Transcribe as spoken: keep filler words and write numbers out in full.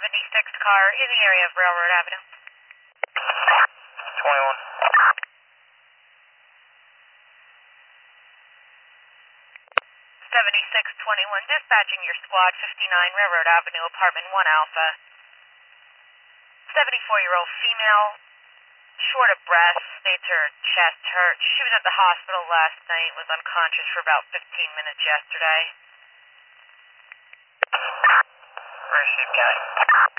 seventy-sixth car in the area of Railroad Avenue. twenty-one. seventy-six twenty-one, dispatching your squad, fifty-nine Railroad Avenue, apartment one Alpha. seventy-four-year-old female, short of breath, states her chest hurt. She was at the hospital last night, was unconscious for about fifteen minutes yesterday. Received, County.